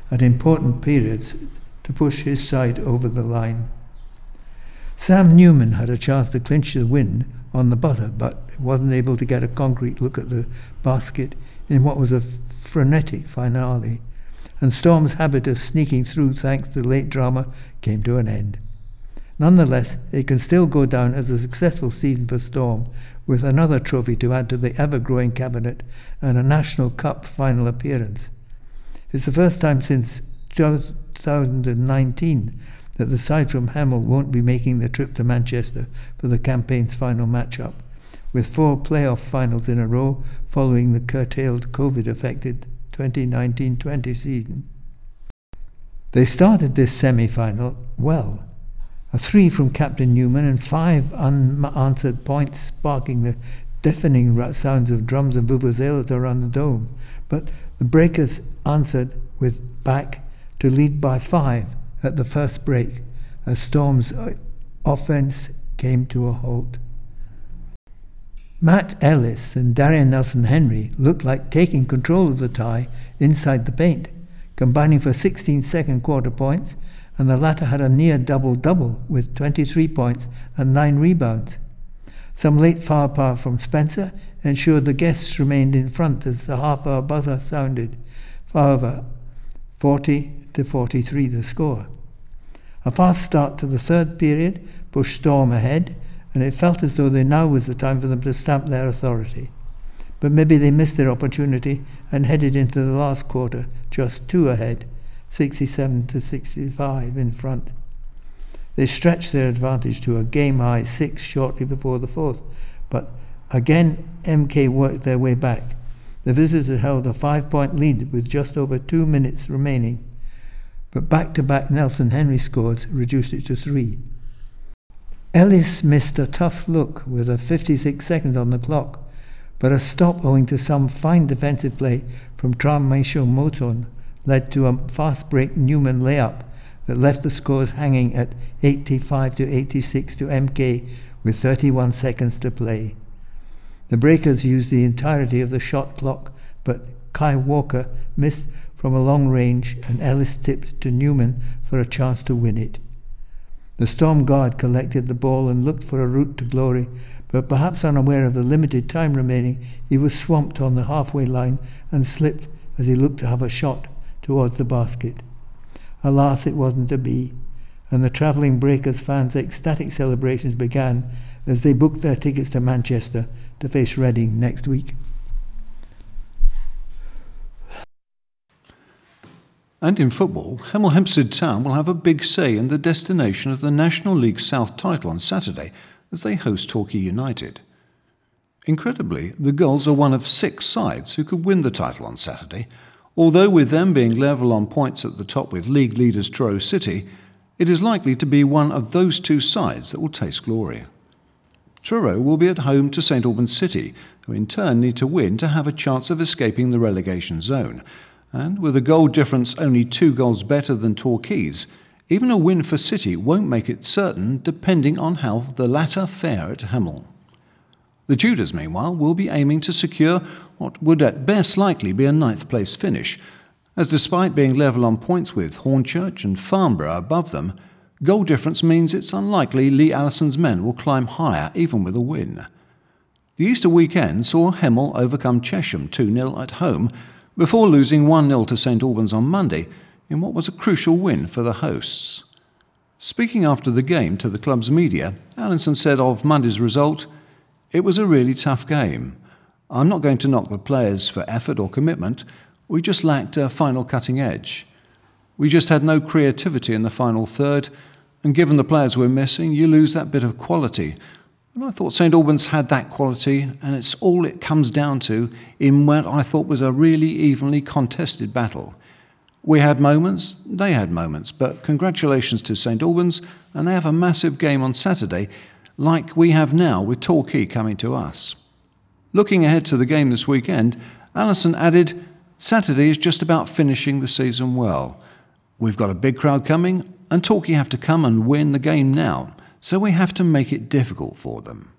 at important periods to push his side over the line. Sam Newman had a chance to clinch the win on the buzzer, but wasn't able to get a concrete look at the basket in what was a frenetic finale, and Storm's habit of sneaking through thanks to late drama came to an end. Nonetheless, it can still go down as a successful season for Storm, with another trophy to add to the ever-growing cabinet and a National Cup final appearance. It's the first time since two thousand nineteen that the side from Hemel won't be making the trip to Manchester for the campaign's final matchup, with four playoff finals in a row following the curtailed COVID-affected twenty nineteen twenty season. They started this semi-final well. A three from Captain Newman and five unanswered points sparking the deafening sounds of drums and vuvuzelas around the dome. But the Breakers answered with back to lead by five at the first break as Storm's offence came to a halt. Matt Ellis and Darian Nelson-Henry looked like taking control of the tie inside the paint, combining for sixteen second quarter points, and the latter had a near double-double with twenty-three points and nine rebounds. Some late foul power from Spencer ensured the guests remained in front as the half-hour buzzer sounded. However, forty to forty-three the score. A fast start to the third period pushed Storm ahead, and it felt as though they now was the time for them to stamp their authority. But maybe they missed their opportunity and headed into the last quarter just two ahead, sixty-seven to sixty-five in front. They stretched their advantage to a game-high six shortly before the fourth, but again M K worked their way back. The visitors held a five-point lead with just over two minutes remaining, but back-to-back Nelson-Henry scores reduced it to three. Ellis missed a tough look with a fifty-six seconds on the clock, but a stop owing to some fine defensive play from Tramesho Moton led to a fast-break Newman layup that left the scores hanging at eighty-five to eighty-six to M K with thirty-one seconds to play. The Breakers used the entirety of the shot clock, but Kai Walker missed from a long range and Ellis tipped to Newman for a chance to win it. The Storm guard collected the ball and looked for a route to glory, but perhaps unaware of the limited time remaining, he was swamped on the halfway line and slipped as he looked to have a shot towards the basket. Alas, it wasn't to be, and the travelling Breakers fans' ecstatic celebrations began as they booked their tickets to Manchester to face Reading next week. And in football, Hemel Hempstead Town will have a big say in the destination of the National League South title on Saturday as they host Torquay United. Incredibly, the Gulls are one of six sides who could win the title on Saturday, although with them being level on points at the top with league leaders Truro City, it is likely to be one of those two sides that will taste glory. Truro will be at home to St Albans City, who in turn need to win to have a chance of escaping the relegation zone. And with a goal difference only two goals better than Torquay's, even a win for City won't make it certain depending on how the latter fare at Hemel. The Tudors, meanwhile, will be aiming to secure what would at best likely be a ninth place finish, as despite being level on points with Hornchurch and Farnborough above them, goal difference means it's unlikely Lee Allison's men will climb higher even with a win. The Easter weekend saw Hemel overcome Chesham two nil at home before losing one nil to St Albans on Monday in what was a crucial win for the hosts. Speaking after the game to the club's media, Allison said of Monday's result, "It was a really tough game. I'm not going to knock the players for effort or commitment. We just lacked a final cutting edge. We just had no creativity in the final third, and given the players we're missing, you lose that bit of quality. And I thought St Albans had that quality, and it's all it comes down to in what I thought was a really evenly contested battle. We had moments, they had moments, but congratulations to St Albans, and they have a massive game on Saturday, like we have now with Torquay coming to us." Looking ahead to the game this weekend, Allison added, "Saturday is just about finishing the season well. We've got a big crowd coming, and Torquay have to come and win the game now, so we have to make it difficult for them."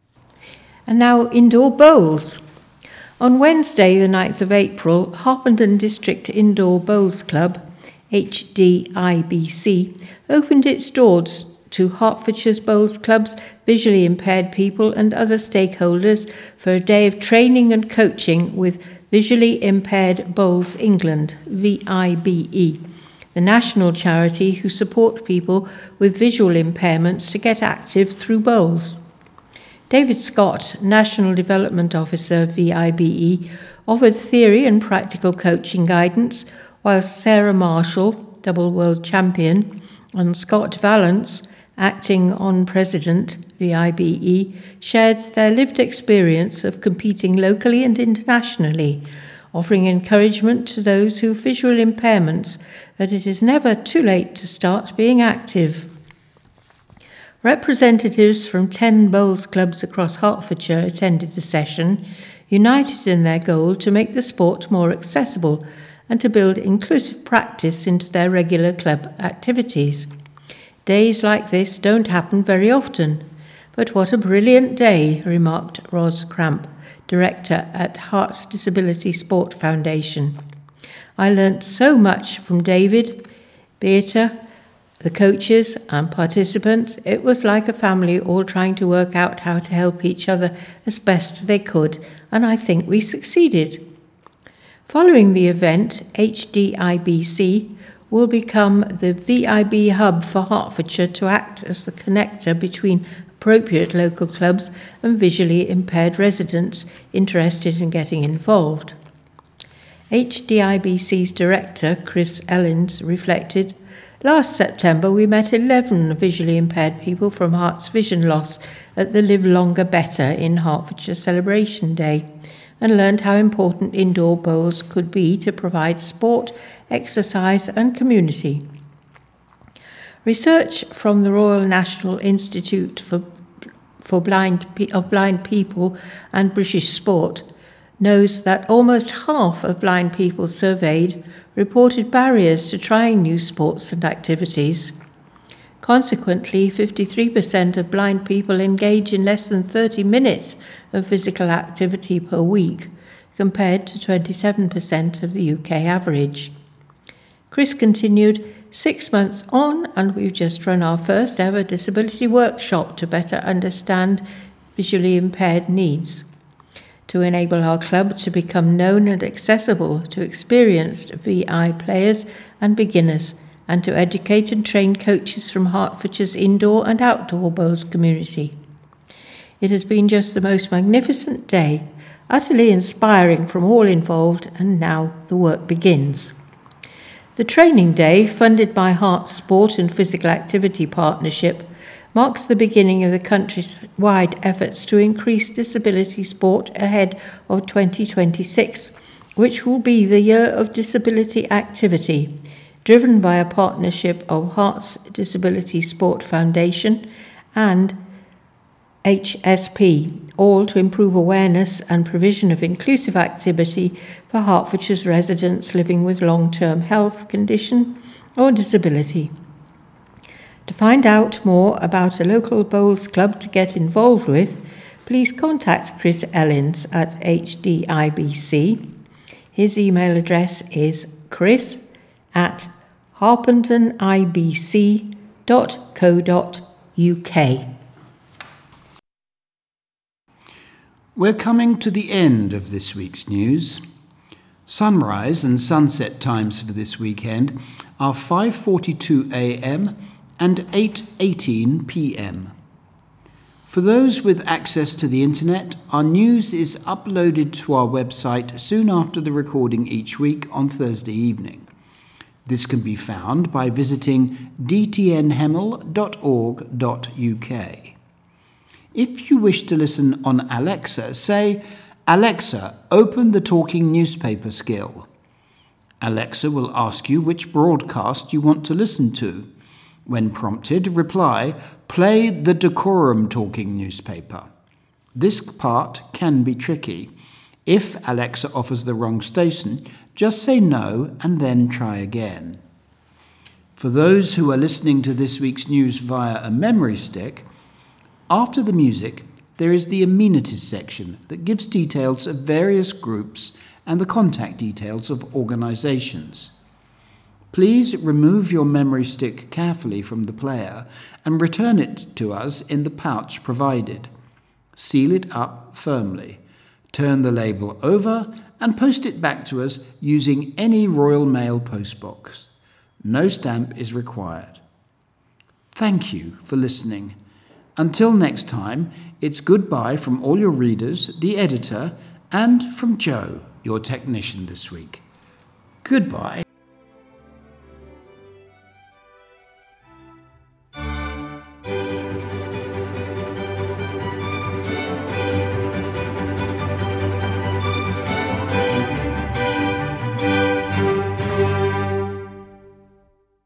And now indoor bowls. On Wednesday, the ninth of April, Harpenden District Indoor Bowls Club H D I B C, opened its doors to Hertfordshire's Bowls Club's visually impaired people and other stakeholders for a day of training and coaching with Visually Impaired Bowls England, V I B E, the national charity who support people with visual impairments to get active through bowls. David Scott, National Development Officer, V I B E, offered theory and practical coaching guidance, while Sarah Marshall, double world champion, and Scott Valance, acting on President, V I B E, shared their lived experience of competing locally and internationally, offering encouragement to those who have visual impairments that it is never too late to start being active. Representatives from ten bowls clubs across Hertfordshire attended the session, united in their goal to make the sport more accessible and to build inclusive practice into their regular club activities. Days like this don't happen very often, but what a brilliant day, remarked Ros Cramp, director at Hearts Disability Sport Foundation. I learnt so much from David, Beata, the coaches and participants. It was like a family all trying to work out how to help each other as best they could, and I think we succeeded. Following the event, H D I B C will become the V I B hub for Hertfordshire to act as the connector between appropriate local clubs and visually impaired residents interested in getting involved. H D I B C's director, Chris Ellens, reflected, "Last September we met eleven visually impaired people from Hearts Vision Loss at the Live Longer Better in Hertfordshire Celebration Day and learned how important indoor bowls could be to provide sport, exercise and community." Research from the Royal National Institute for, for Blind of Blind People and British Sport knows that almost half of blind people surveyed reported barriers to trying new sports and activities. Consequently, fifty-three percent of blind people engage in less than thirty minutes of physical activity per week, compared to twenty-seven percent of the U K average. Chris continued, "Six months on, and we've just run our first ever disability workshop to better understand visually impaired needs, to enable our club to become known and accessible to experienced V I players and beginners, and to educate and train coaches from Hertfordshire's indoor and outdoor bowls community. It has been just the most magnificent day, utterly inspiring from all involved, and now the work begins." The training day, funded by Hearts Sport and Physical Activity Partnership, marks the beginning of the country's wide efforts to increase disability sport ahead of twenty twenty-six, which will be the year of disability activity, driven by a partnership of Hearts Disability Sport Foundation and H S P, all to improve awareness and provision of inclusive activity for Hertfordshire's residents living with long-term health condition or disability. To find out more about a local bowls club to get involved with, please contact Chris Ellens at H D I B C. His email address is chris at harpenton I B C dot co dot U K. We're coming to the end of this week's news. Sunrise and sunset times for this weekend are five forty-two a m and eight eighteen p m. For those with access to the internet, our news is uploaded to our website soon after the recording each week on Thursday evening. This can be found by visiting d t n hemel dot org dot u k. If you wish to listen on Alexa, say, "Alexa, open the talking newspaper skill." Alexa will ask you which broadcast you want to listen to. When prompted, reply, "Play the Decorum talking newspaper." This part can be tricky. If Alexa offers the wrong station, just say no and then try again. For those who are listening to this week's news via a memory stick, after the music, there is the amenities section that gives details of various groups and the contact details of organisations. please remove your memory stick carefully from the player and return it to us in the pouch provided. Seal it up firmly. Turn the label over and post it back to us using any Royal Mail postbox. No stamp is required. Thank you for listening. Until next time, it's goodbye from all your readers, the editor, and from Joe, your technician this week. Goodbye.